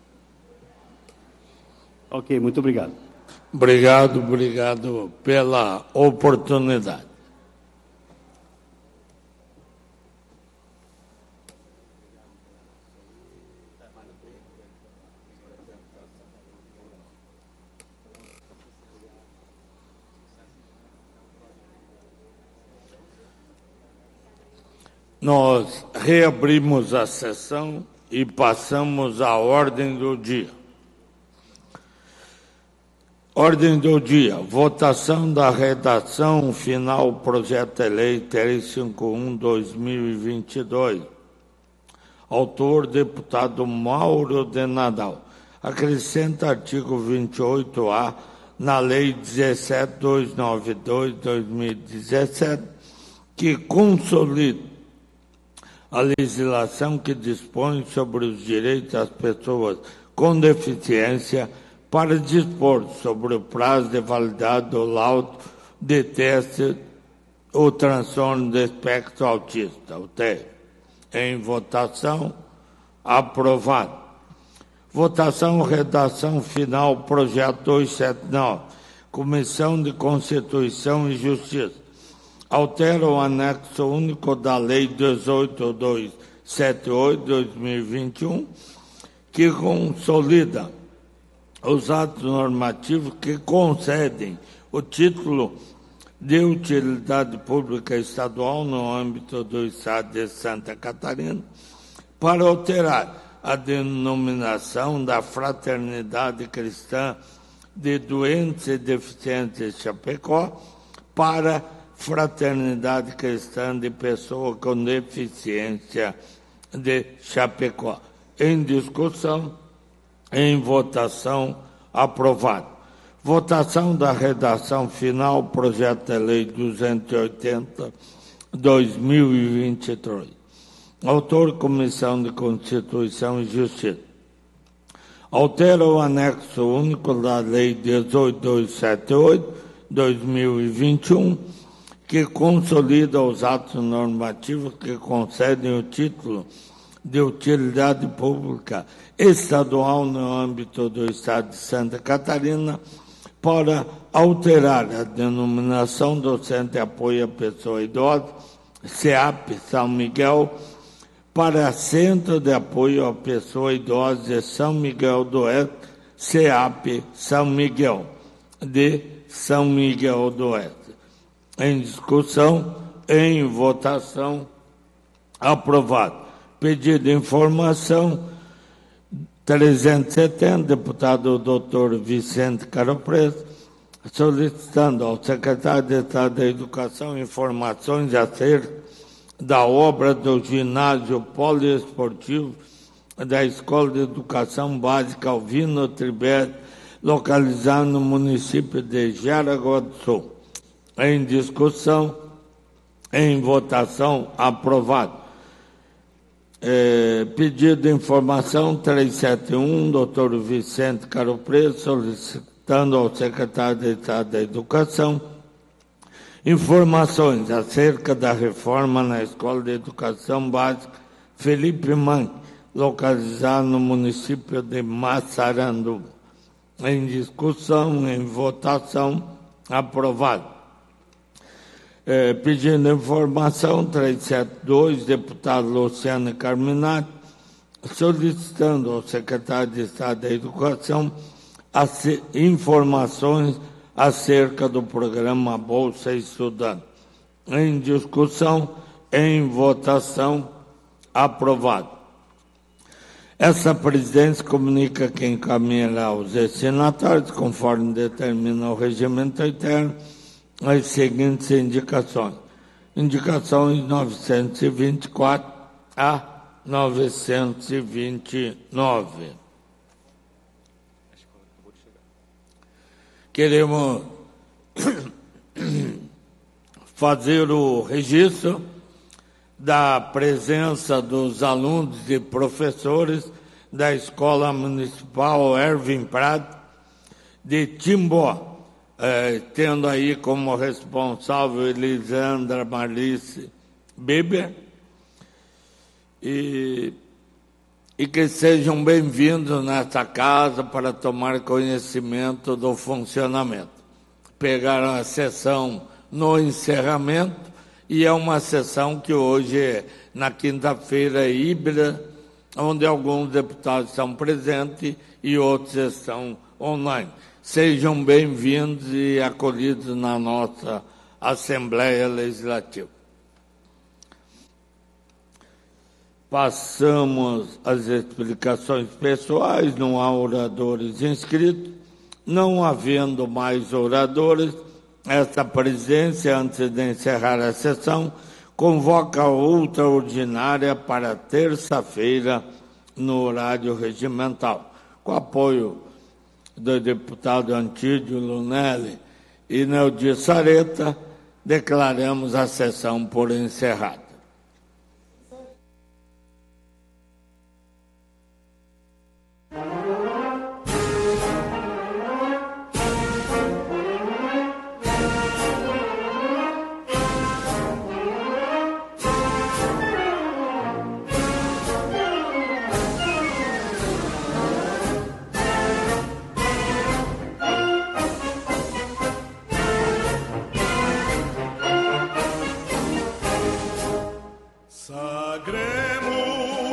Ok, muito obrigado. Obrigado, obrigado pela oportunidade. Nós reabrimos a sessão e passamos à ordem do dia. Ordem do dia, votação da redação final projeto de lei trezentos e cinquenta e um barra dois mil e vinte e dois. Autor, deputado Mauro de Nadal. Acrescenta artigo vinte e oito A na lei dezessete mil duzentos e noventa e dois barra dois mil e dezessete, que consolida a legislação que dispõe sobre os direitos das pessoas com deficiência, para dispor sobre o prazo de validade do laudo de teste o transtorno do espectro autista, o T E A. Em votação, aprovado. Votação, redação final, projeto duzentos e setenta e nove. Comissão de Constituição e Justiça. Altera o anexo único da Lei dezoito mil duzentos e setenta e oito barra dois mil e vinte e um, que consolida os atos normativos que concedem o título de utilidade pública estadual no âmbito do Estado de Santa Catarina, para alterar a denominação da Fraternidade Cristã de Doentes e Deficientes de Chapecó para Fraternidade Cristã de Pessoa com Deficiência de Chapecó. Em discussão, em votação, aprovado. Votação da redação final, projeto de lei duzentos e oitenta barra dois mil e vinte e três. Autor, Comissão de Constituição e Justiça. Altera o anexo único da lei dezoito mil duzentos e setenta e oito barra dois mil e vinte e um, que consolida os atos normativos que concedem o título de utilidade pública estadual no âmbito do Estado de Santa Catarina, para alterar a denominação do Centro de Apoio à Pessoa Idosa, C A P São Miguel, para Centro de Apoio à Pessoa Idosa de São Miguel do Oeste, C A P São Miguel, de São Miguel do Oeste. Em discussão, em votação, aprovado. Pedido de informação, trezentos e setenta, deputado doutor Vicente Caro Preto, solicitando ao secretário de Estado da Educação informações acerca da obra do ginásio poliesportivo da Escola de Educação Básica Alvino Tribert, localizado no município de Jaraguá do Sul. Em discussão, em votação, aprovado. É, pedido de informação trezentos e setenta e um, doutor Vicente Caro Preto, solicitando ao secretário de Estado da Educação informações acerca da reforma na Escola de Educação Básica Felipe Manque, localizado no município de Massaranduba. Em discussão, em votação, aprovado. É, pedindo informação, trezentos e setenta e dois, deputado Luciano Carminati, solicitando ao secretário de Estado da Educação as informações acerca do programa Bolsa Estudante. Em discussão, em votação, aprovado. Essa presidência comunica que encaminhará aos destinatários, conforme determina o regimento interno, as seguintes indicações. Indicações novecentos e vinte e quatro a novecentos e vinte e nove. Queremos fazer o registro da presença dos alunos e professores da Escola Municipal Erwin Prado de Timbó, eh, tendo aí como responsável Elisandra Marlice Beber, e, e que sejam bem-vindos nessa casa para tomar conhecimento do funcionamento. Pegaram a sessão no encerramento, e é uma sessão que hoje, na quinta-feira, é híbrida, onde alguns deputados estão presentes e outros estão online. Sejam bem-vindos e acolhidos na nossa Assembleia Legislativa. Passamos às explicações pessoais, não há oradores inscritos. Não havendo mais oradores, esta presidência, antes de encerrar a sessão, convoca outra ordinária para terça-feira, no horário regimental. Com apoio do deputado Antídio Lunelli e Neudi Sareta, declaramos a sessão por encerrada. Sagremos